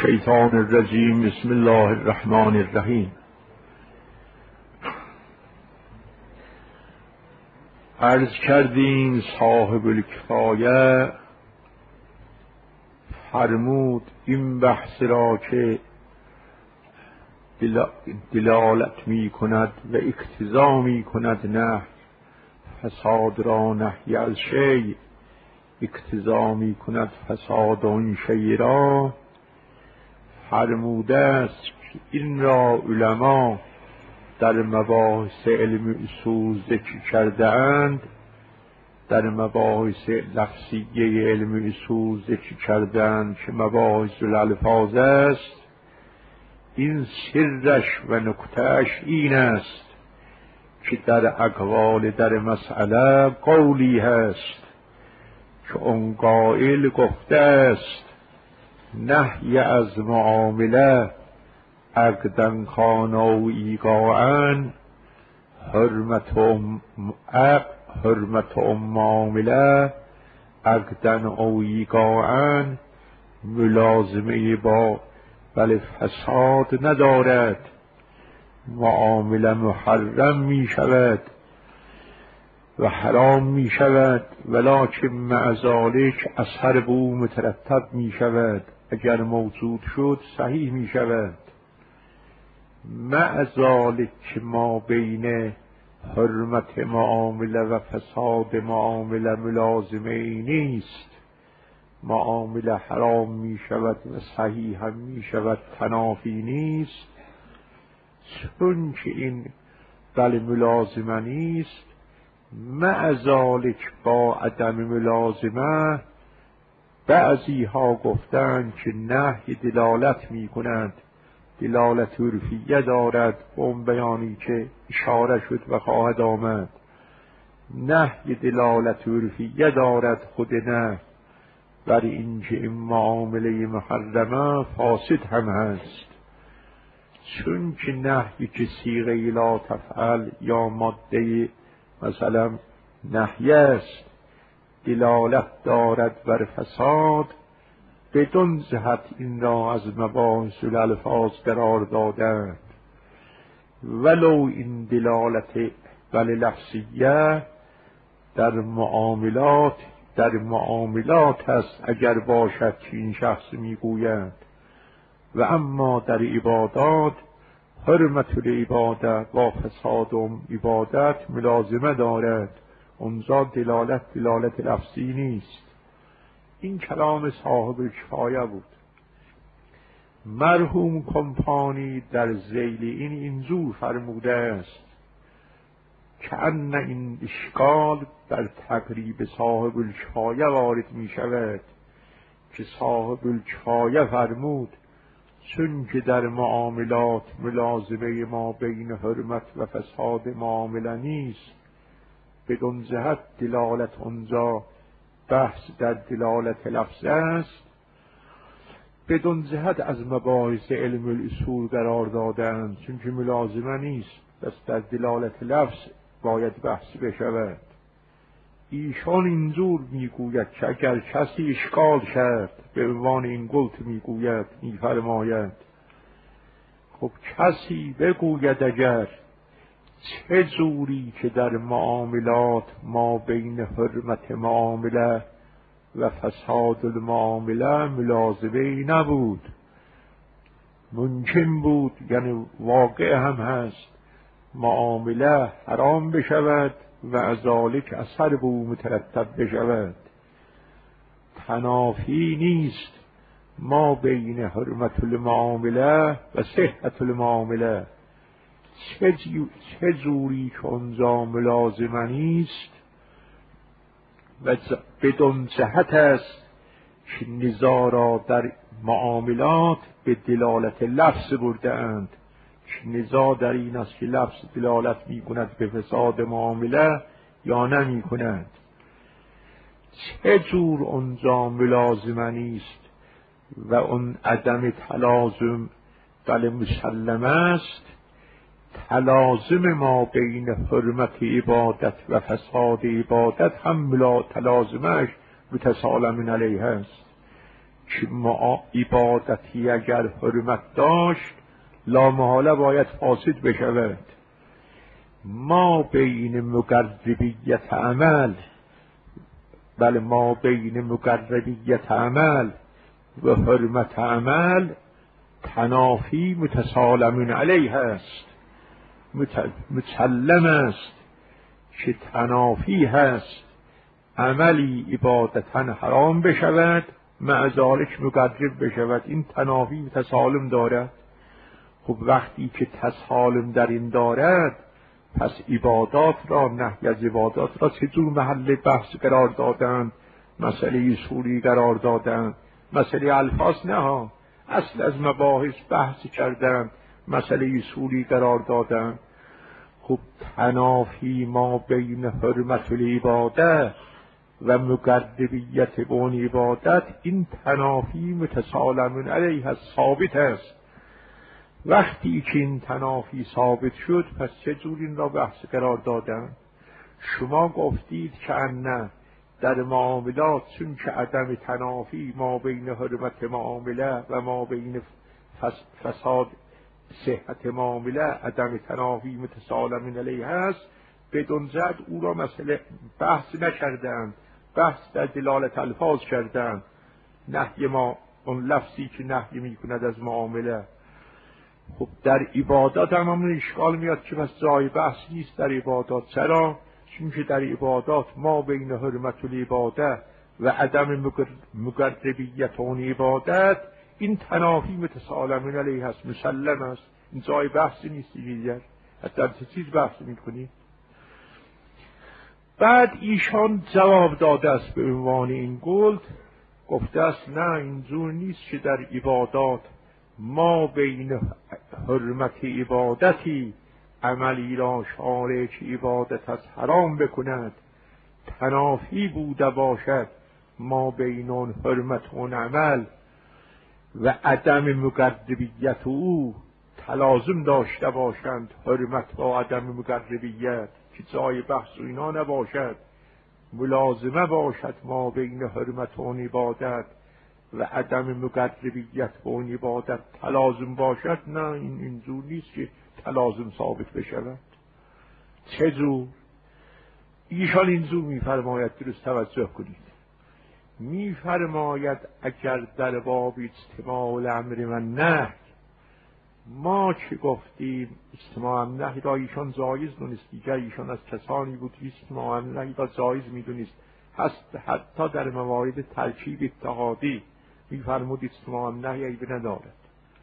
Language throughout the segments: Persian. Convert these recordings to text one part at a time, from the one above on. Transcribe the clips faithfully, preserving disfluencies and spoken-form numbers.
الشیطان الرجیم. بسم الله الرحمن الرحیم. عرض کردیم صاحب الکفایه فرمود این بحث را که دلالت می کند و اقتضا می کند نه فساد را نهی از شیء اقتضا می کند فساد آن شیء را. فرموده است که این را علما در مباحث علم اصول ذکر کرده اند، در مباحث لفظیه علم اصول ذکر کرده اند که مباحث الالفاظ است. این سرش و نکتهش این است که در اقوال در مسئله قولی هست که اون قائل گفته است نهی از معامله عقدن کان او ایقاعا حرمت ام حرمت ام معامله عقدن او ایقاعا ملازمه با بل فساد ندارد، معامله محرم می شود و حرام می شود ولکن مع ذلک اثر بو مترتب می شود، اگر موجود شد صحیح می شود. مع ذلک ما بین حرمت معامله و فساد معامله ملازمه ای نیست، معامله حرام می شود و صحیح هم می شود، تنافی نیست. چون که این بل ملازمه نیست، مع ذلک با عدم ملازمه بعضی ها گفتند که نهی دلالت می کند، دلالت عرفیه دارد، اون بیانی که اشاره شد و خواهد آمد. نهی دلالت عرفیه دارد خود نه، برای اینکه این معامله محرمه فاسد هم هست. چون که نهی که صیغه لا تفعل یا ماده مثلا نهی است دلالت دارد بر فساد، بدون جهت این را از مباحث الالفاظ قرار دادند. ولو این دلالت بل لفظیه در معاملات در معاملات هست اگر باشد که این شخص میگوید، و اما در عبادات حرمت العباده با فساد عبادت ملازمه دارد، اونجا دلالت دلالت لفظی نیست. این کلام صاحب کفایه بود. مرحوم کمپانی در ذیل این اینجور فرموده است که ان این اشکال در تقریب صاحب الکفایه وارد می شود که صاحب الکفایه فرمود چون که در معاملات ملازمه ما بین حرمت و فساد معامله نیست، بدون جهت دلالت اونجا بحث در دلالت لفظ است، بدون جهت از مباحث علم الاصول قرار دادند چون که ملازمه نیست، بس در دلالت لفظ باید بحث بشود. ایشان اینجور میگوید که اگر کسی اشکال کرد به عنوان این قلت میگوید میفرماید خب کسی بگوید اگر چه جوری که در معاملات ما بین حرمت معامله و فساد المعامله ملازمه نبود، ممکن بود یعنی واقع هم هست معامله حرام بشود و از ذالک اثر به او مترتب بشود، تنافی نیست ما بین حرمت المعامله و صحت المعامله. چه جوری که اونجا ملازمه نیست و بدون جهت است که نزاع را در معاملات به دلالت لفظ برده اند، که نزاع در این است که لفظ دلالت می کند به فساد معامله یا نمی کند. چه جور اونجا ملازمه نیست و اون عدم تلازم بل مسلمه است، تلازم ما بین حرمت عبادت و فساد عبادت هم ملا تلازمش متسالم علیه است. که ما عبادتی اگر حرمت داشت لامحاله باید فاسد بشود. ما بین مقربیت عمل بله ما بین مقربیت عمل و حرمت عمل تنافی متسالم علیه است، مسلم است که تنافی هست عملی عبادتا حرام بشود مع ذالک مقرب بشود. این تنافی متسالم دارد. خب وقتی که تسالم در این دارد پس عبادات را نهی از عبادات را چطور محل بحث قرار دادن، مسئله اصولی قرار دادن، مسئله الفاظ نه ها، اصل از مباحث بحث کردن، مسئله اصولی قرار دادن. خب تنافی ما بین حرمت العباده و مقربیت اون عبادت، این تنافی متسالم علیه است، ثابت است. وقتی که این تنافی ثابت شد پس چجور این را بحث قرار دادن؟ شما گفتید که نه در معاملات چون که عدم تنافی ما بین حرمت معامله و ما بین فساد صحت معامله عدم تنافی متسالم علیه است، بدون زد او را مسئله بحث نکردند، بحث در دلالت الفاظ کردند. نهی ما اون لفظی که نهی میکند از معامله. خب در عبادات هم همون اشکال میاد که پس جای بحث نیست در عبادات. چرا؟ چون که در عبادات ما بین حرمت العباده و عدم مقربیت اون عبادت این تنافی متسالم علیه است، مسلم است، این جای بحث نیست دیگر. از در چه چیز بحث میکنی؟ بعد ایشان جواب داده است به عنوان این گلد، گفته است نه اینجور نیست که در عبادات ما بین حرمت عبادتی عملی را شارع که عبادت از حرام بکند تنافی بوده باشد ما بین اون حرمت اون عمل و عدم مقربیت او تلازم داشته باشند حرمت با عدم مقربیت، که جای بحث و اینا نباشد، ملازمه باشد ما بین حرمت اون عبادت و عدم مقربیت به اون عبادت تلازم باشد. نه این اینجور نیست که تلازم ثابت بشود. چجور؟ ایشان اینجور میفرماید، درست توجه کنید، میفرماید اگر در باب اجتماع الامر و نهی ما که گفتیم اجتماع نهی را ایشان جایز دونست، دیگر ایشان از کسانی بود که اجتماع نهی را جایز میدونست، هست حتی در موارد ترکیب اتحادی میفرمود اجتماع نهی عیب ندارد.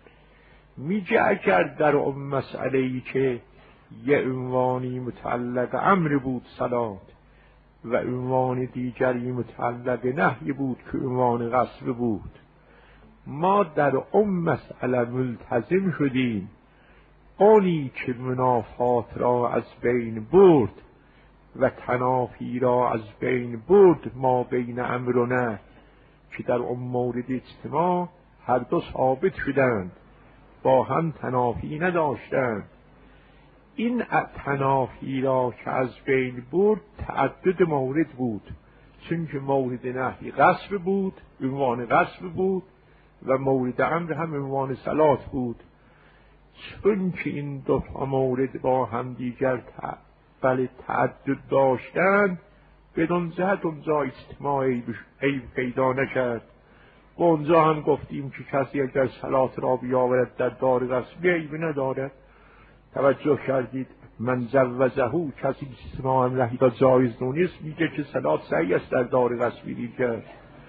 میگه اگر در اون مسئله ای که یه عنوانی متعلق امر بود صلات و عنوان دیگری متعلق نهی بود که عنوان غصب بود، ما در اون مسئله ملتزم شدیم اونی که منافات را از بین برد و تنافی را از بین برد ما بین امر و نهی، که در اون مورد اجتماع هر دو ثابت شدند، با هم تنافی نداشتند. این تنافی را که از بین برد تعدد مورد بود، چون که مورد نهی غصب بود، عنوان غصب بود، و مورد امر هم عنوان صلات بود. چون که این دو تا مورد با هم دیگر بله تعدد داشتند، بدون زد اونجا اجتماع عیب پیدا نکرد. و اونجا هم گفتیم که کسی اگر صلات را بیاورد در دار غصبی عیب ندارد. توجه کردید؟ من جوزهو، کسی اجتماع نهی را جایز دونست میگه که صلات صحیح است در دار غصبی دیگر،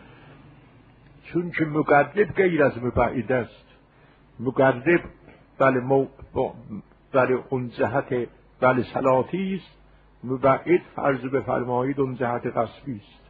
چون که مقرب غیر از مبعد است. مقرب بله مو... بله اون جهت بله صلاتی است، مبعد فرض بفرمایید اون جهت غصبی است.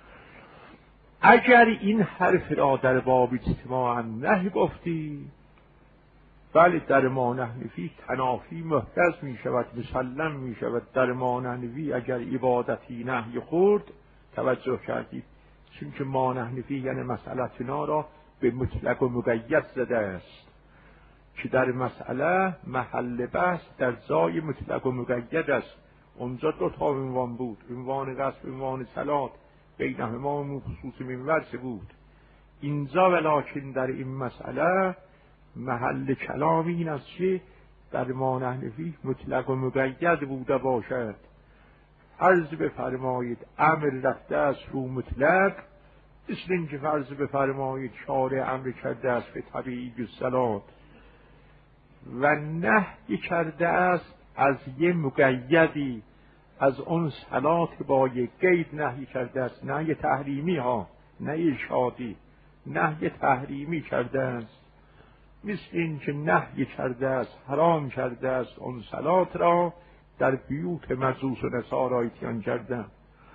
اگر این حرف را در باب اجتماع نهی گفتی، بله در مانع نفی تنافی محتاج می شود، مسلم می شود. در مانع نفی اگر عبادتی نهی خورد، توجه کردید، چون که مانع نفی یعنی مسئلتنا را به مطلق و مقید زده است، که در مسئله محل بحث در جای مطلق و مقید است. اونجا دو تا عنوان بود، عنوان غصب، عنوان صلات، بینهما خصوص منورس بود. اینجا ولکن در این مسئله محل کلام این است که در ما نحنفی مطلق و مقید بوده باشد. فرض بفرمایید امر رفته است رو مطلق، مثل اینکه فرض بفرمایید شارع امر کرده است به طبیعی الصلات و نهی کرده است از یه مقیدی، از اون صلات با یک قید نهی کرده است، نهی تحریمی ها، نه ارشادی، نهی تحریمی کرده است. مثل این که نهی کرده است، حرام کرده است اون صلات را در بیوت مجوس و نصاراییان کردن.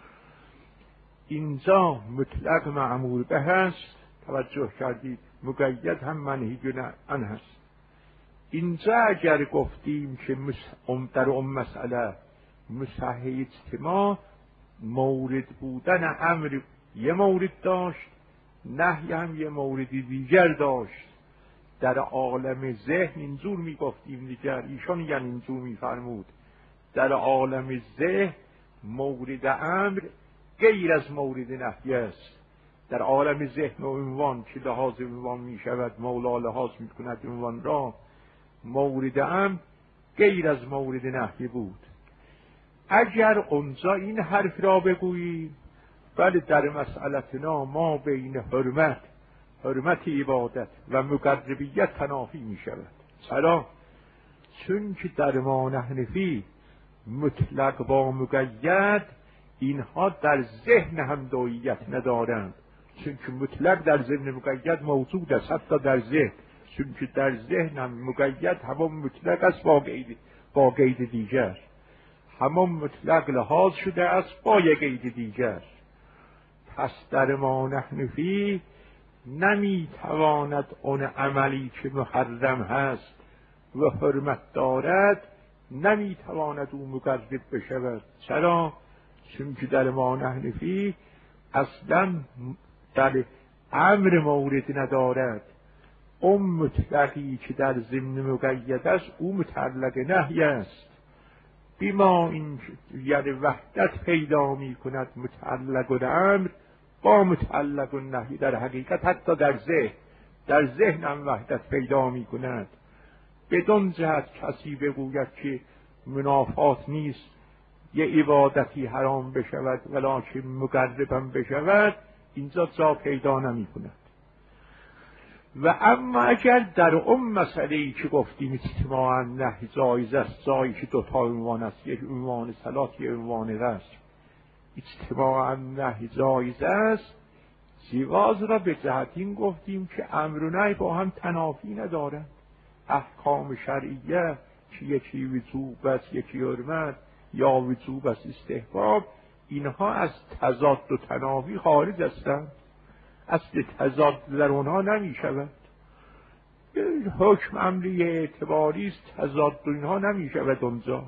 اینجا مطلق مأمور به هست، توجه کردید، مقید هم منهی عنه هست. اینجا اگر گفتیم که در اون مسئله مصح اجتماع مورد بودن امر یه مورد داشت، نهی هم یه مورد دیگر داشت، در عالم ذهن اینجور می گفتیم دیگر، ایشان یعنی اینجور می فرمود در عالم ذهن مورد امر غیر از مورد نهی است. در عالم ذهن و عنوان که لحاظ عنوان می شود، مولا لحاظ می کند عنوان را، مورد امر غیر از مورد نهی بود. اگر اونجا این حرف را بگوییم بله در مسئلتنا ما بین حرمت حرمت عبادت و مقربیت تنافی می شود. چرا؟ چون که در ما نحنفی مطلق با مقید اینها در ذهن هم دوییت ندارند، چون که مطلق در ذهن مقید موجود است، حتی در ذهن، چون که در ذهن هم مقید همون مطلق است با قید با قید دیگر، همون مطلق لحاظ شده است با یک قید دیگر. پس در ما نحنفی نمیتواند اون عملی که محرم هست و حرمت دارد نمیتواند او مقرب بشود. چرا؟ چون که در ما نحنفی اصلا در امر مورد ندارد. اون مطلقی که در ضمن مقید است او متعلق نهی است، بیما این یعنی وحدت پیدا می کند متعلق الامر با متعلق النهی. در حقیقت حتی در ذهن در ذهن هم وحدت پیدا می کند. بدون جهت کسی بگوید که منافات نیست یه عبادتی حرام بشود ولکن مقربم بشود، اینجا جا پیدا نمی کند. و اما اگر در اون مسئله‌ای که گفتیم اجتماعاً نهی جایز است، جایی که دوتا عنوان است، یک عنوان صلات یک عنوان رسم، اجتماعاً نهی جایز است، جواز را به جهت این گفتیم که امر و نهی با هم تنافی ندارند. احکام شرعیه که یکی وجوب است یکی حرمت یا وجوب است استحباب، اینها از تضاد و تنافی خارج هستند، اصل تضاد در اونها نمی شود. حکم امری اعتباری است، تضاد و اینها نمی شود اونجا.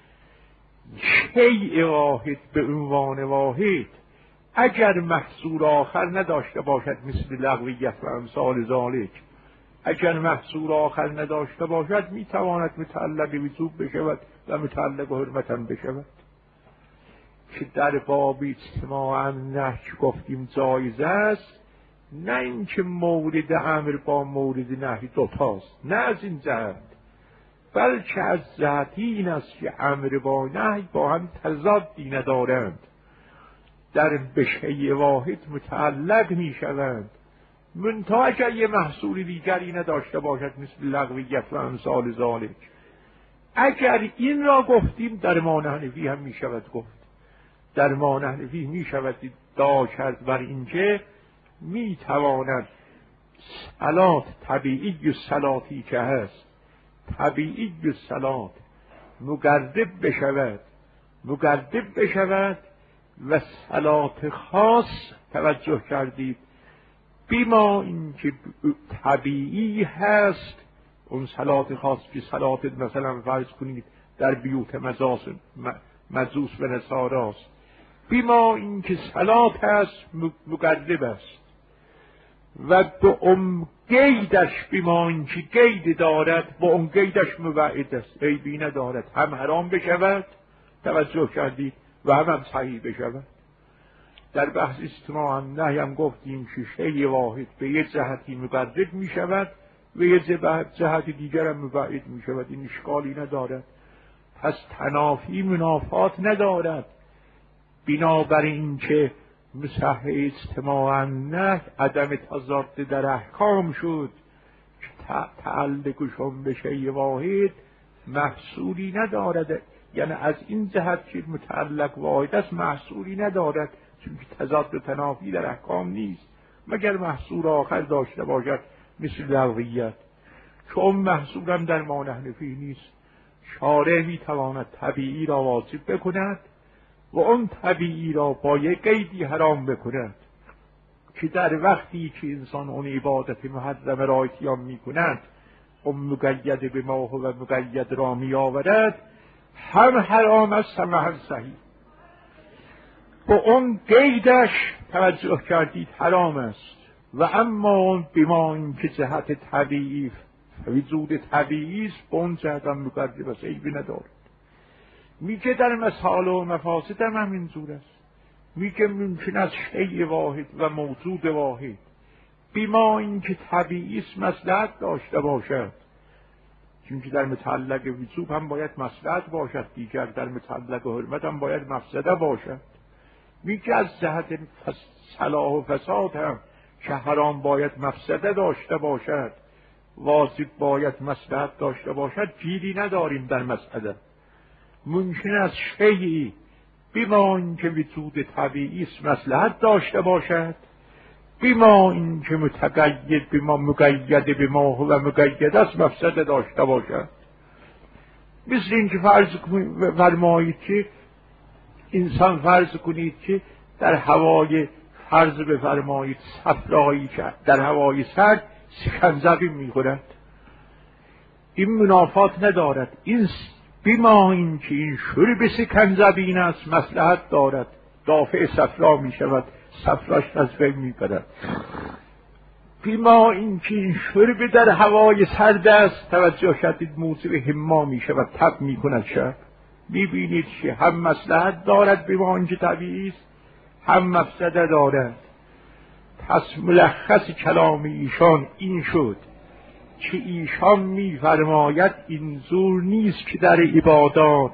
شیء واحد به عنوان واحد اگر محصول آخر نداشته باشد، مثل لغویت و امثال ذالک، اگر محصول آخر نداشته باشد می تواند متعلق وجوب بشود و متعلق حرمت هم بشود. که در باب اجتماع نهی گفتیم جایز است، نه اینکه مورد امر با مورد نهی دوتاست، نه از این جهت، بلکه از جهتی این است که امر با نهی با هم تضادی ندارند، در بشیء واحد متعلق می شوند. منتها اگر یه محصول دیگری نداشته باشد مثل لغویت و امثال ذالک، اگر این را گفتیم در ما نحنفی هم می شود گفت. در ما نحنفی می شود ادعا کرد بر اینکه می تواند صلات طبیعی و صلاتی که هست، طبیعی و صلات مقرب بشود مقرب بشود و صلات خاص، توجه کردید، بیما اینکه طبیعی هست، اون صلات خاص که صلات مثلا فرض کنید در بیوت مجوس و نصاراست، بیما اینکه صلات هست مقرب است و به اون قیدش، بیما اینکه قید دارد با اون قیدش مبعد است، عیبی ندارد، هم حرام بشود، توجه کردید، و هم هم صحیح بشود. در بحث اجتماع النهی هم گفتیم که شیء واحد به یک جهتی مقرب می شود و یک جهت دیگر هم مبعد می شود. این اشکالی ندارد. پس تنافی منافات ندارد. بنابراین که مصح اجتماع النهی عدم تضاد در احکام شد که تعلقشون به شیء واحد محصولی ندارد. یعنی از این جهت که متعلق واحد است محصولی ندارد، چون تضاد و تنافی در احکام نیست مگر محصول آخر داشته باشد مثل لغویت. چون محصول هم در ما حنفی نیست، شارع میتواند طبیعی را واجب بکند و اون طبیعی را با یک قیدی حرام بکند که در وقتی که انسان اون عبادت محرم را اتیان میکند اون مقید به ما و مقید را میآورد، هم حرام است هم هم صحیح. با اون قیدش توجه کردید حرام است. و اما اون بما اینکه جهت طبیعی وجود طبیعی است به اون جهت هم مقید است، عیبی ندارد. میگه در مسائل و مفاسد هم همینجور است. میگه ممکن است شیء واحد و موجود واحد بما اینکه طبیعی است مصلحت داشته باشد، چون در متعلق وجوب هم باید مصلحت باشد، دیگر در متعلق حرمت هم باید مفسده باشد. میگه از جهت صلاح و فساد هم که حرام باید مفسده داشته باشد، واجب باید مصلحت داشته باشد، گیری نداریم در مسئله. ممکن است شیئی بما اینکه وجود طبیعی است مصلحت داشته باشد، بما اینکه متقید بما مقید بما و مقید است مفسده داشته باشد. مثل اینکه فرض فرمایید که انسان فرض کنید که در هوای فرض بفرمایید صفرایی که در هوای سرد سکنجبین میخورد، این منافات ندارد. این بما اینکه این شرب سکنجبین است مصلحت دارد، دافع صفرا میشود، صفراش از بین میبرد. بما اینکه این شرب در هوای سرد است توجه کردید موجب حما میشود، تب میکند شب. میبینید که هم مصلحت دارد بما اینکه طبیعی است، هم مفسده دارد. پس ملخص کلام ایشان این شد که ایشان میفرماید این زور نیست که در عبادات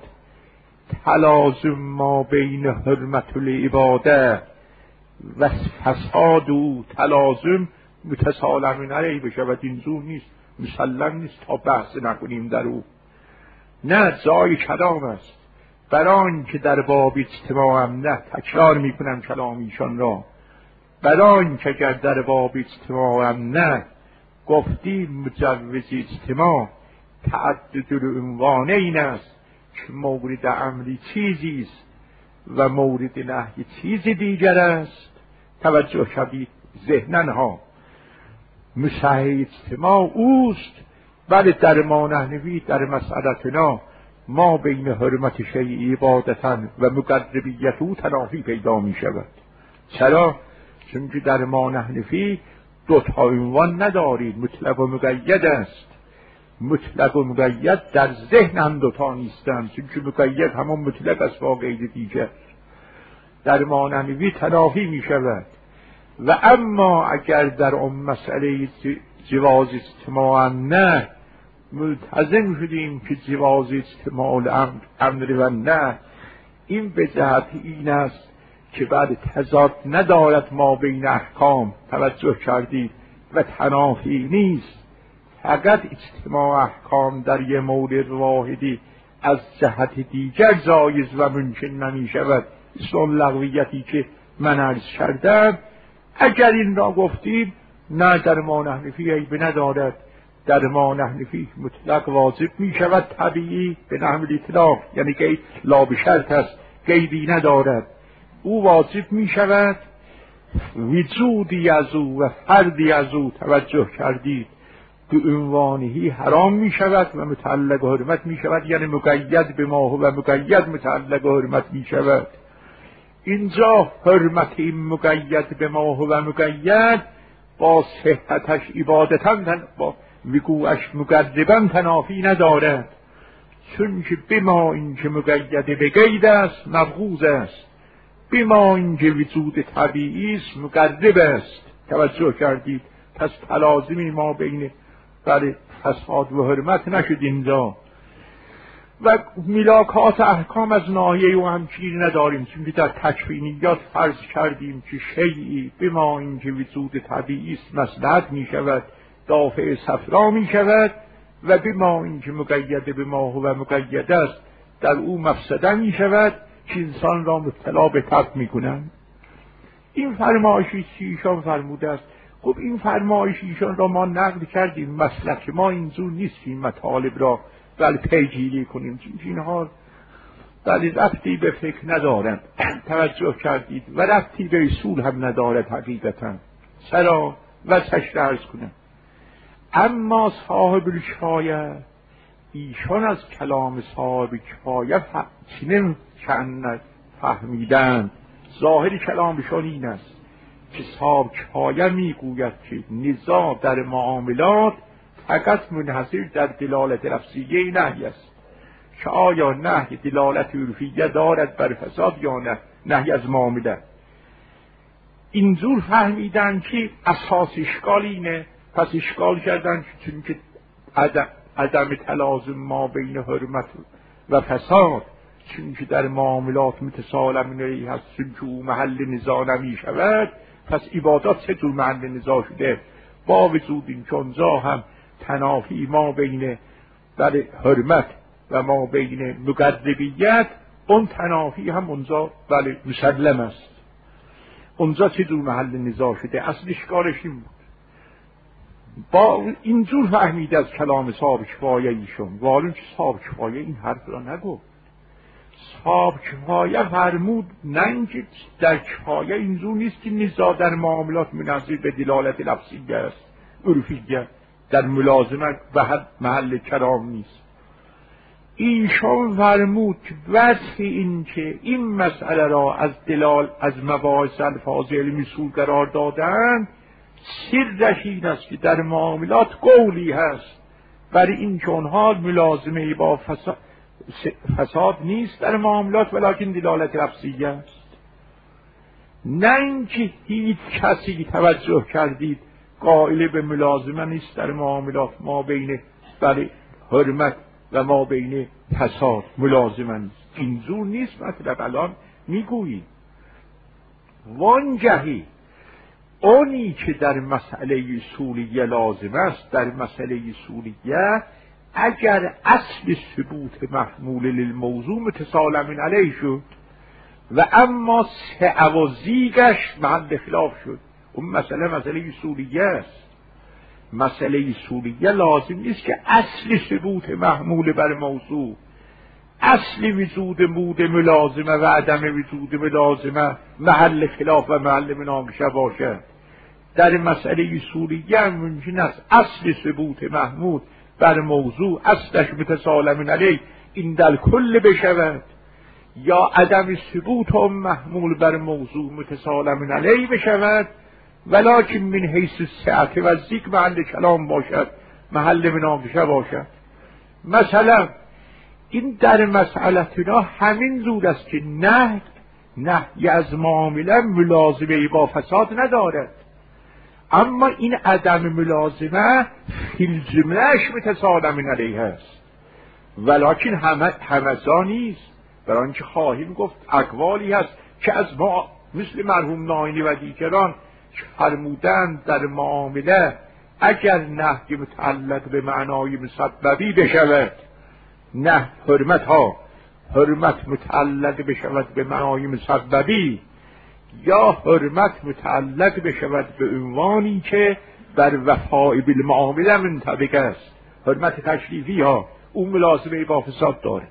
تلازم ما بین حرمت العباده و فساد و تلازم متسالمین علیه بشود. این زور نیست، مسلم نیست تا بحث نکنیم در او. نه، جای کلام است. برای که در باب اجتماع هم نه تکرار میکنم کلام ایشان را، برای که اگر در باب اجتماع هم نه گفتیم مجوز اجتماع تعدد العنوان این است که مورد امری چیزی است و مورد نهی چیز دیگر است. توجه شدید ذهننها مصح اجتماع اوست. بله در ما نحنوی در مسئلتنا ما بین حرمت شیء عبادتا و مقربیت او تنافی پیدا می شود. چرا؟ چون که در ما نحنفی دو تا عنوان ندارید، مطلق و مقید است. مطلق و مقید در ذهن هم دوتا نیستند، چون که مقید همون مطلق است با قید دیگر. در ما نحنفی تنافی می شود. و اما اگر در اون مسئله جواز اجتماع نه ملتزم شدیم که جواز اجتماع الامر و نه، این به جهت این است که بعد تضاد ندارد ما بین احکام، توجه کردید، و تنافی نیست. فقط اجتماع احکام در یه مورد واحدی از جهت دیگر جایز و ممکن نمی شود. اصلا لغویتی که من عرض کردم اگر این را گفتیم نه در ما نحنفی عیب ندارد. در ما نحنفی مطلق واجب می شود طبیعی به نحو الاطلاق، یعنی که لا به شرط است، قیدی ندارد. او واجب می شود، وجودی از او و فردی از او توجه کردید به عنوانهی حرام می شود و متعلق حرمت می شود، یعنی مقید به ما و مقید متعلق حرمت می شود. اینجا حرمت این مقید به ما و مقید با صحتش عبادتاً با وقوعش مقرباً تنافی ندارد، چون که به ما این که مقید به قید است مبغوض است، بما اینکه وجود طبیعی است مقرب است. توجه کردید؟ پس تلازمی ما بین برای فساد و حرمت نشد اینجا. و ملاکات احکام از ناحیه او همچین نداریم، چون که در تکوینیات فرض کردیم که شیئی بما اینکه وجود طبیعی است مصلحت می شود، دافع صفرا می شود، و بما اینکه مقید به ما و مقید است در او مفسده می شود که انسان را مبتلا به تب می کنند. این فرمایشی که ایشان فرموده است. خب این فرمایش ایشان را ما نقل کردیم، مسلک ما اینجور نیست این مطالب را بل پیگیری کنیم، چون اینها بلی ربطی به فکر ندارند. توجه کردید؟ و ربطی به اصول هم ندارد حقیقتا. چرا؟ و سشت عرض کنم. اما صاحب الکفایه، ایشان از کلام صاحب کفایه چنین چند فهمیدند، ظاهر کلامشان این است که صاحب کفایه میگوید که نزاع در معاملات فقط منحصر در دلالت لفظیه نهی است، که آیا نهی دلالت عرفیه دارد بر فساد یا نه، نهی از معامله. اینجور فهمیدن که اساس اشکال اینه، پس اشکال کردن چون که عدم, عدم تلازم ما بین حرمت و فساد، چون که در معاملات متسالم اینه هست، چون که او محل نزاع نمی شود، پس عبادات چه جور محل نزاع شده؟ با وجود این چونجا هم تنافی ما بین در حرمت و ما بین مقربیت، اون تنافی هم اونجا بله مسلم است. اونجا چه جور محل نزاع شده؟ اصل اشکالش این بود. با اینجور فهمید از کلام صاحب کفایه ایشون، والون که صاحب کفایه این حرف را نگفت. صاحب کفایه فرمود نه اینکه در کفایه اینجور نیست که نزاع در معاملات منحصر به دلالت لفظیه است، عرفیه، در ملازمت و محل کلام نیست. ایشان فرمود که وصف این که این مسئله را از دلال از مباحث الفاظ علمی اصول قرار دادند، سرش این است که در معاملات قولی هست برای این که اونها ملازمه با فساد, فساد نیست در معاملات، ولکن دلالت لفظیه است. نه اینکه هیچ کسی توجه کردید قائل به ملازمه نیست در معاملات ما بین برای حرمت و ما بین فساد ملازمه نیست، اینجور نیست. مطلب الان میگویی وانجهی اونی که در مسئله اصولیه لازم است، در مسئله اصولیه اگر اصل ثبوت محمول للموضوع متسالم علیه شد و اما سعو و زیگش محل خلاف شد، اون مسئله مسئله اصولیه است. مسئله اصولیه لازم نیست که اصل ثبوت محمول بر موضوع، اصل وجود مود ملازمه و عدم وجود ملازمه محل خلاف و محل مناقشه باشد. در مسئله اصولیه هم ممکن است اصل ثبوت محمول بر موضوع اصلش متسالم علیه این در کل بشود، یا عدم ثبوت هم محمول بر موضوع متسالم علیه بشود، ولکن من حیث سعت و ذیک محل کلام باشد، محل مناقشه باشد. مثلا این در مسئلتنا همین زود است که نه نهی از معامله ملازمه با فساد ندارد، اما این عدم ملازمه فی الجمله‌اش متسالم علیه است، ولکن همزا نیست. برای اینکه خواهیم گفت اقوالی هست که از ما مثل مرحوم ناینی و دیگران فرمودند در معامله اگر نهی متعلق به معنای مسببی بشود، نه حرمت ها حرمت متعلق بشود به معنای مسببی، یا حرمت متعلق بشود به عنوانی که بر وفاء بالمعامله منطبق است، حرمت تشریفی ها اون ملازمه با فساد دارد،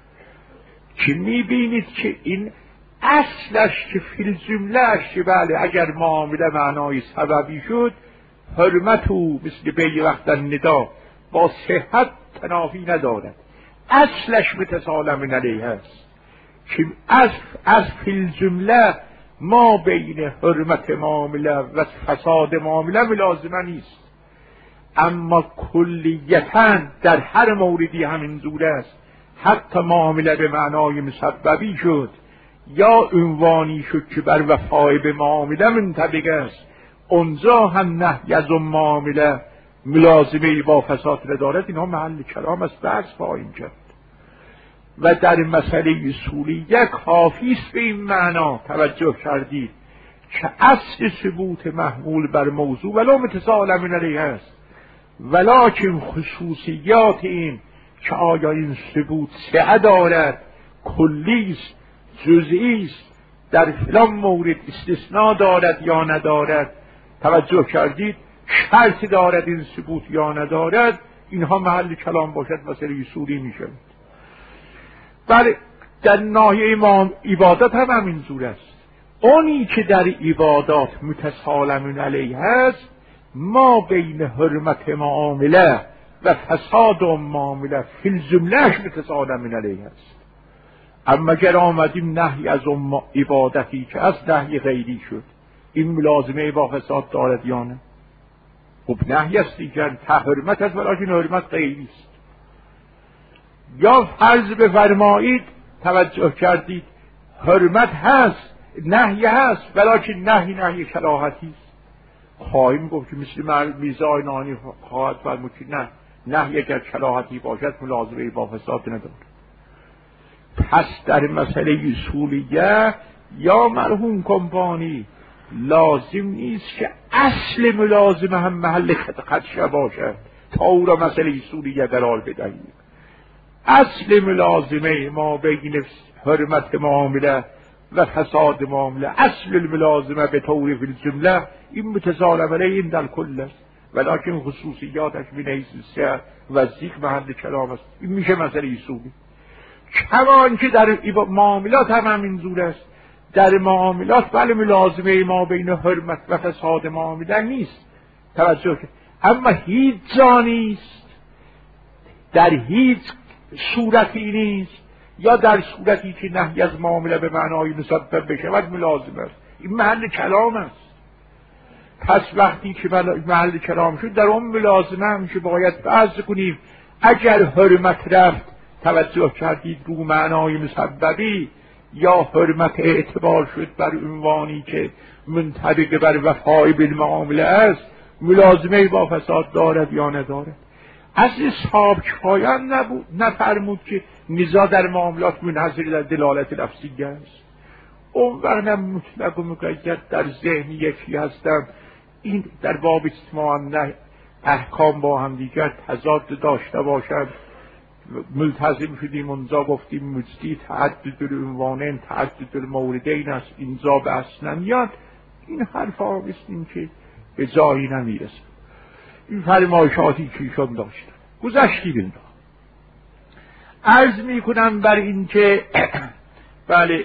که میبینید که این اصلش که فی الجمله‌اش بله اگر معامله معنای سببی شد، حرمت او مثل به وقت ندا با صحت تنافی ندارد، اصلش متسالم علیه است، که از از فی الجمله ما بین حرمت معامله و فساد معامله ملازمه نیست، اما کلیتاً در هر موردی همین جور است. حتی معامله به معنای مسببی شد یا عنوانی شد که بر وفای به معامله منطبق است، اونجا هم نهی از اون معامله ملازمه با فساد ندارد. اینها محل کلام است، بحث خواهیم کرد. و در مسئله اصولی یک کافی است به این معنا توجه کردید که اصل ثبوت محمول بر موضوع ولو متصال من علیه است، ولکن خصوصیات این که آیا این ثبوت سعه دارد، کلی است، جزئی است، در فلان مورد استثناء دارد یا ندارد، توجه کردید، شرط دارد این ثبوت یا ندارد، اینها محل کلام باشد مسئله اصولی میشه. بله، در ناحیه ما عبادت هم همین جور است. اونی که در عبادات متسالم علیه است، ما بین حرمت معامله و فساد معامله فی الجملهش متسالم علیه است. اما اگر آمدیم نهی از اون عبادتی که از نهی غیری شد، این ملازمه با فساد دارد یا نه؟ خب نهی است دیگر، حرمت است ولیکن حرمت غیری است. یا فرض بفرمایید، توجه کردید، حرمت هست، نهی هست، ولیکن نهی نهی کراهتی است. خواهیم گفت که مثل میزای نانی خواهد فرمود که نه، نهی اگر کراهتی باشد ملازمه با فساد ندارد. پس در مسئله اصولیه یا مرحوم کمپانی لازم نیست که اصل ملازمه هم محل خدشه باشد تا او را مسئله اصولیه قرار بدهیم. اصل ملازمه ما بین حرمت معامله و فساد معامله، اصل الملازمه به طور فی الجمله این متسالم علیه این در کل است، ولیکن خصوصیاتش من حیث سعه و ذیق محل کلام است. این میشه مسئله اصولی. کمان که در معاملات هم همین جور است. در معاملات بله ملازمه ما بین حرمت و فساد معامله نیست، توجه کنید، اما هیچ جا نیست، در هیچ صورتی نیست، یا در صورتی که نهی از معامله به معنای مسبب بشود ملازم است. این محل کلام است. پس وقتی که محل کلام شد، در اون ملازمه هم که باید بحث کنیم. اگر حرمت رفت، توجه کردید، رو معنای مسببی، یا حرمت اعتبار شد بر عنوانی که منطبق بر وفای بالمعامله است، ملازمه با فساد دارد یا ندارد. از اصحاب کفایه نبود، نفرمود که نزاع در معاملات منحصر در دلالت لفظی است. اون وقت مطلق و مقید در ذهن یکی هستم. این در باب اجتماع نه احکام با هم دیگر تضاد داشته باشند. ملتزم شدیم اونجا گفتیم مجدی تعدد العنوانین تعدد الموردین است، اینجا به اصل نمیاد. این حرفا بستیم که به جایی نمیرسه. این فرمایشاتی که ایشان داشتن گذشتیم. این عرض می کنم بر این که بله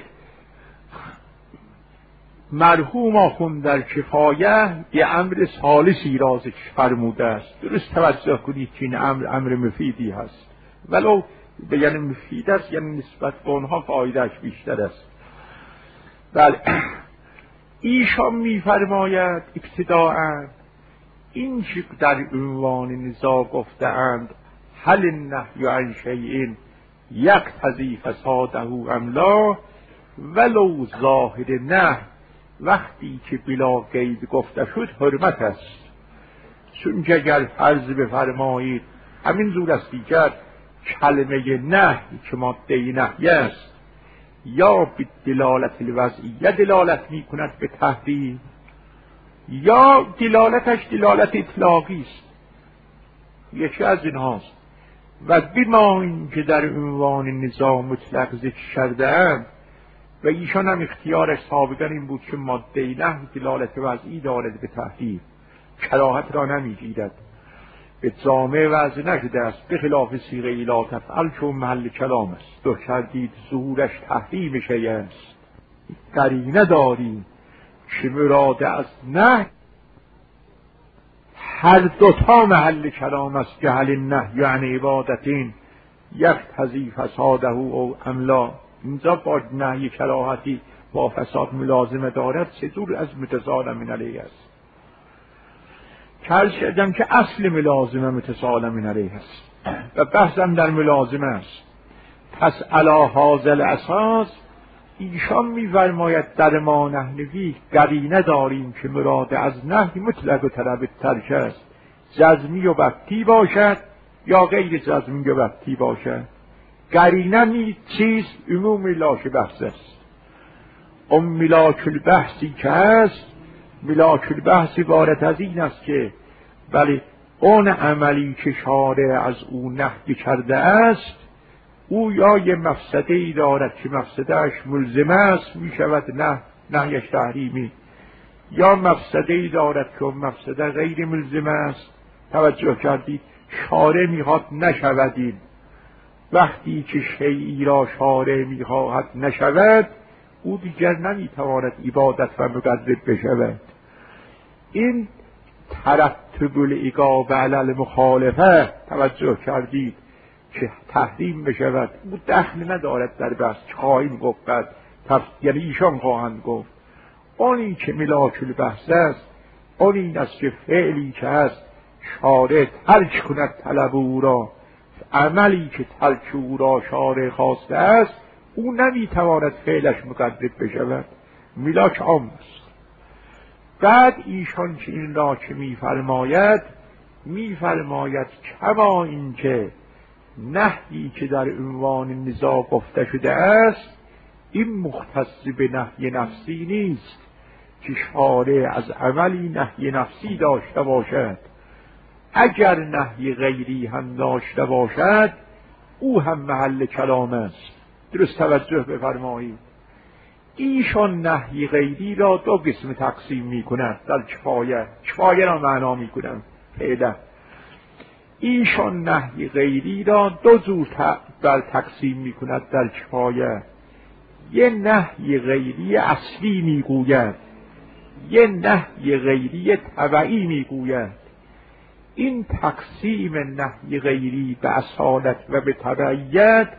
مرحوم آخوند در کفایه یه امر ثالثی را ذکر فرموده است. درست توجه کنید که این امر امر مفیدی هست، ولو به یعنی مفید است، یعنی نسبت به اونها فایدهش بیشتر است. بله ایشان می فرماید ابتداءً این که در عنوان نزاع گفته‌اند هل النهی عن شیء یقتضی فساده ام لا، ولو ظاهر نه وقتی که بلا قید گفته شد حرمت است. چون که اگر فرض بفرمایید همین زور است دیگر کلمه نه که ماده نهی است، یا به دلالت الوضعیه دلالت می کند به تحریم، یا دلالتش دلالت اطلاقی است، یکی از اینهاست. و بما این که در عنوان نزاع مطلق ذکر کرده‌اند و ایشان هم اختیارش سابقا این بود که ماده نه دلالت وضعی دارد به تحریم، کراهت را نمیگیرد، به جامعه وضع نشده است، به خلاف صیغه لا تفعل چون محل کلام است. دو کردید ظهورش تحریم شیء است. قرینه داریم که مراد از نه هر دوتا محل کلام است که هل النهی عن عبادتین یقتضی فساده او ام لا. اینجا با نهی کراهتی با فساد ملازمه دارد، سه جور از متسالم علیه است. عرض کردم که اصل ملازمه متسالم علیه است و بحثم در ملازمه است. پس علی هذا الاساس ایشان می‌فرماید در ما نحنوی قرینه داریم که مراد از نهی مطلق و طلب ترک است، جزمی و بطی باشد یا غیر جزمی و بطی باشد. قرینه می چیز عموم ملاک بحث است. اون ملاک البحثی که هست، ملاک البحث عبارت از این است که بله اون عملی که شارع از او نهی کرده است او یا یه مفسده ای دارد که مفسدهش ملزمه است می شود نه نهیش تحریمی، یا مفسده ای دارد که اون مفسده غیر ملزمه است. توجه کردید؟ شارع میخواد نشودید. وقتی که شیئی را شارع میخواهد نشود او دیگر نمیتواند عبادت و مقرب بشود. این ترتب العقاب علی المخالفه، توجه کردید، که تحریم بشود او دخل ندارد در بحث. خواهیم گفت بعد یعنی ایشان خواهند گفت آنی که ملاک البحث است آن این است که فعلی که هست شارع ترک کند طلب او را، عملی که ترک او را شارع خواسته است او نمیتواند فعلش مقرب بشود. ملاک عام است. بعد ایشان که این را که میفرماید میفرماید کما این که نهی که در عنوان نزاع گفته شده است این مختص به نهی نفسی نیست که شارع از عملی نهی نفسی داشته باشد. اگر نهی غیری هم داشته باشد او هم محل کلام است. درست توجه بفرمایید. ایشان نهی غیری را دو قسم تقسیم می کند در کفایه. کفایه را معنا می کنند فعلا. ایشان نهی غیری را دو جور در تقسیم می کند در کفایه. یه نهی غیری اصلی می گوید، یه نهی غیری تبعی می گوید. این تقسیم نهی غیری به اصالت و به تبعیت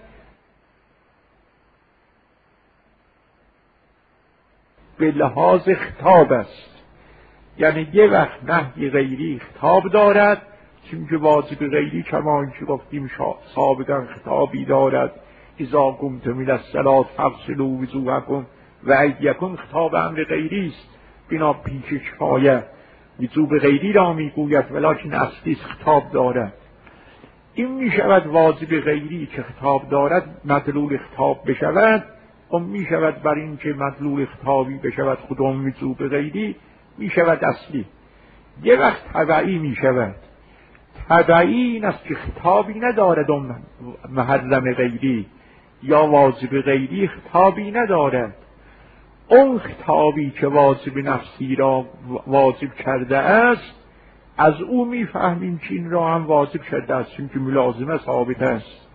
به لحاظ خطاب است. یعنی یه وقت نهی غیری خطاب دارد، چون که واجب غیری کما اینکه گفتیم سابقا خطابی دارد، اذا قمتم الی الصلاة فاغسلوا وجوهکم و ایدیکم، خطاب امر غیری است. بنا پیش کفایه وجوب غیری را میگوید ولکن اصلی خطاب دارد. این میشود واجب غیری که خطاب دارد مدلول خطاب بشود، اون میشود بر این که مدلول خطابی بشود خودم وجوب غیری میشود اصلی. یه وقت تبعی میشود. تبعی این است که خطابی ندارد اون محرم غیری یا واجب غیری خطابی ندارد. اون خطابی که واجب نفسی را واجب کرده است از او میفهمیم که این را هم واجب کرده است، چون که ملازمه ثابت است.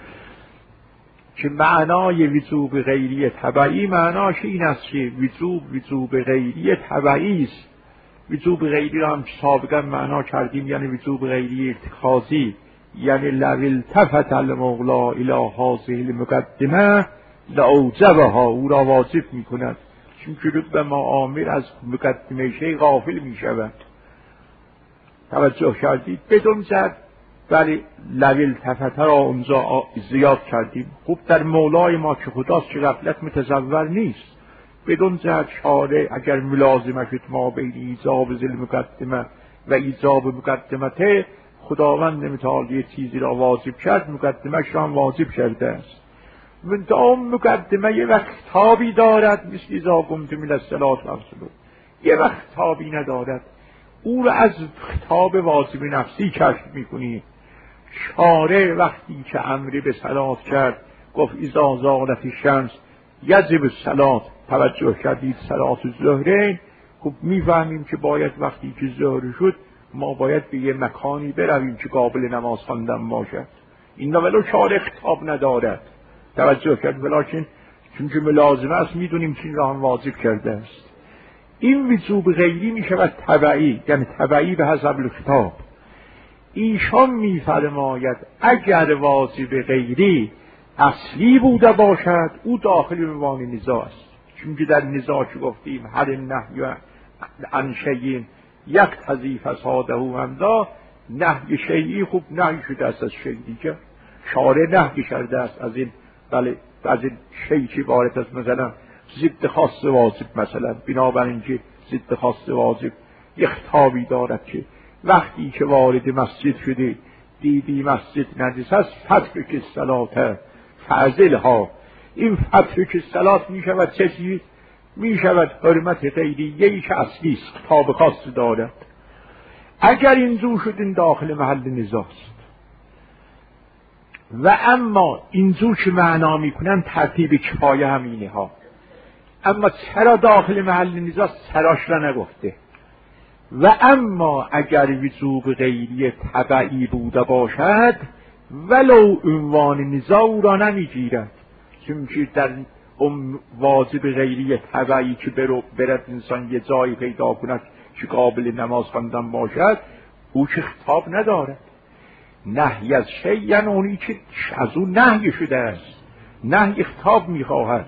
که معنای وجوب غیری تبعی معناش این است که وجوب وجوب غیری تبعی است. وجوب غیری را هم سابقا معنا کردیم، یعنی وجوب غیری ارتکازی، یعنی لو التفت المولا الی هذه المقدمه لاوجبها، او را واجب میکند، چون که رب معامر از مقدمه شی غافل میشود. توجه کردید؟ بدون جد ولی لو التفت را اونجا زیاد کردیم. خوب در مولای ما که خداست که غفلت متصور نیست. بدون جد شارع اگر ملازمه شد ما بین ایجاب ذل مقدمه و ایجاب مقدمته، خداوند متعالی چیزی را واجب کرد مقدمهش را هم واجب کرده است. منتها مقدمه یه وقت خطابی دارد، مثل اذا قمتم الی الصلاة فاغسلوا، یه وقت خطابی ندارد. او را از خطاب واجب نفسی کشف میکنی. شارع وقتی که امری به صلات کرد گفت اذا زالت الشمس یجب الصلاة، توجه کردید صلات الظهرین، خب میفهمیم که باید وقتی که ظهر شد ما باید به یه مکانی برویم که قابل نماز خواندن باشد. این ولو شارع خطاب ندارد، توجه کرد، ولکن چون که ملازمه است میدونیم که این را هم واجب کرده است. این وجوب غیری می شود تبعی، یعنی تبعی به حسب الخطاب. ایشان میفرماید اگر واجب غیری اصلی بوده باشد او داخل عنوان نزاع است، چون که در نزاع که گفتیم هر نهی عن شیء یقتضی فساده حمدا، نهی شیئی خوب نهی شده است از شیء دیگه، شارع نهی کرده است از این، بله از شیء وارد است، مثلا ضد خاص واجب، مثلا بنابراین که ضد خاص واجب یک خطابی دارد که وقتی که وارد مسجد شده دیدی مسجد نجس است، فترک الصلاة فاعزلها. این فترک الصلاة می شود چه چیز؟ می شود حرمت غیریه‌ای که اصلی است، خطاب خاص دارد. اگر این زو شد این داخل محل نزاع است. و اما این زو که معنا میکنن ترتیب کفایه همینه ها. اما چرا داخل محل نزاع سراش را نگفته؟ و اما اگر وجوب غیری تبعی بوده باشد ولو عنوان نزاع او را نمیگیرد، چون که در واجب غیری تبعی که برد انسان یه جایی پیدا کند که قابل نماز خواندن باشد او که خطاب ندارد. نهی از شیء یعنی اونی که از اون نهی شده است. نهی خطاب میخواهد،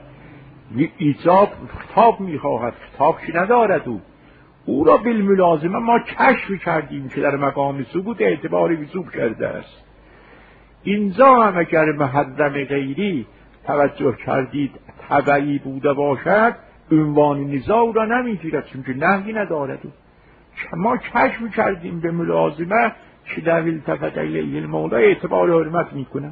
ایجاب خطاب میخواهد، خطاب که ندارد. او او را بالملازمه ما کشف کردیم که در مقام ثبوت اعتبار وجوب کرده است. اینجا هم اگر محرم غیری توجه کردید تبعی بوده باشد عنوان نزاع را نمیگیرد، چون که نهی ندارد. ما کشف کردیم به ملازمه که در التفت الیه المولا اعتبار حرمت میکند.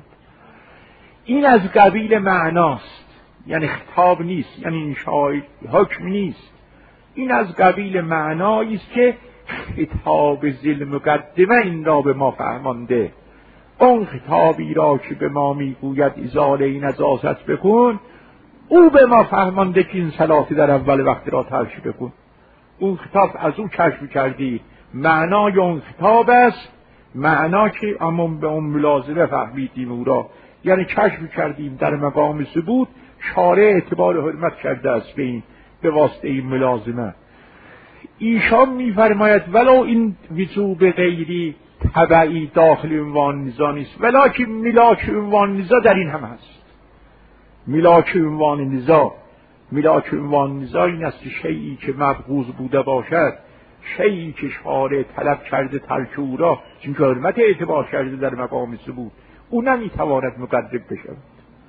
این از قبیل معناست، یعنی خطاب نیست، یعنی انشای حکم نیست. این از قبیل معنایی است که خطاب ذی المقدمه این را به ما فهمانده. اون خطابی را که به ما میگوید ازاله این نجاست بکن، او به ما فهمانده که این صلات در اول وقت را ترک بکن. اون خطاب از او کشف کردید، معنای اون خطاب است، معنا که اما به اون ملازمه فهمیدیم او را، یعنی کشف کردیم در مقام ثبوت شارع اعتبار حرمت کرده است به این به واسطه این ملازمه. ایشان میفرماید ولو این وجوب غیری تبعی داخل عنوان نزاع نیست، ولکن ملاک عنوان نزاع در این هم هست. ملاک عنوان نزاع ملاک عنوان نزاع این است که شیئی که مبغوض بوده باشد، شیئی که شارع طلب کرده ترک او را، چون که حرمت اعتبار کرده در مقام ثبوت، او نمیتواند مقرب بشود.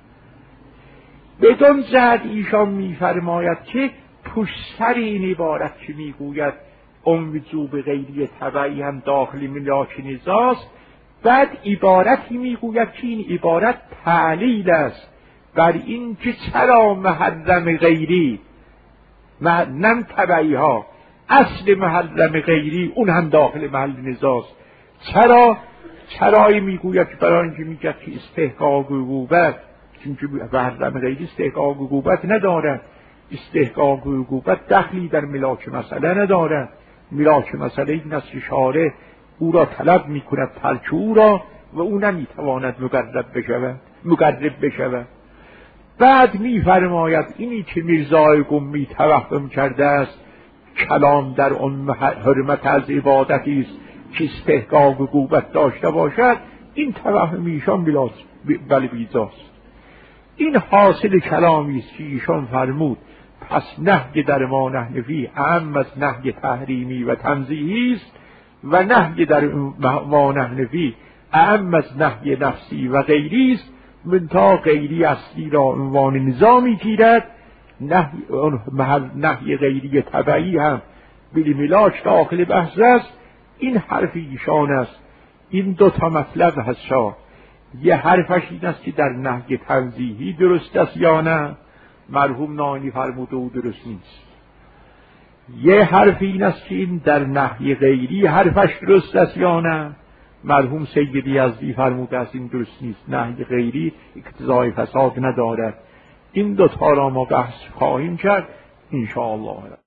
بدون جهت ایشان میفرماید که پشتر این عبارت که میگوید اون وجوب غیری تبعی هم داخل ملاک نزاع است، بعد عبارتی میگوید که این عبارت تعلیل است بر این که چرا محرم غیری نم تبعی ها اصل محرم غیری اون هم داخل محل نزاع است. چرا چرایی میگوید که برای اینکه میگه که استحقاق عقوبت، چون که محرم غیری استحقاق عقوبت ندارد، استحقاق عقوبت دخلی در ملاک مسئله ندارد. ملاک مسئله این است که شارع او را طلب میکند ترک او را و او نمیتواند مقرب بشود مقرب بشود. بعد میفرماید اینی که میرزای قمی توهم کرده است کلام در اون حرمت از عبادتی است که استحقاق عقوبت داشته باشد، این توهم ایشان بل بیجاست. این حاصل کلامی است که ایشان فرمود پس نهی در ما نحنفی اعم از نهی تحریمی و تنزیهی است و نهی در ما نحنفی اعم از نهی نفسی و غیری است. منتها غیری اصلی را عنوان نزاع میگیرد، نهی نهی غیری تبعی هم بلی ملاک داخل بحث است. این حرف ایشان است. این دو تا مطلب هست شاه. یه حرفش این است که در نهی تنزیهی درست است یا نه، مرحوم ناینی فرموده او درست نیست. یه حرف این است که این در نهی غیری حرفش درست است یا نه، مرحوم سید یزدی فرموده است این درست نیست، نهی غیری اقتضای فساد ندارد. این دو تا را ما بحث خواهیم کرد ان شاء الله.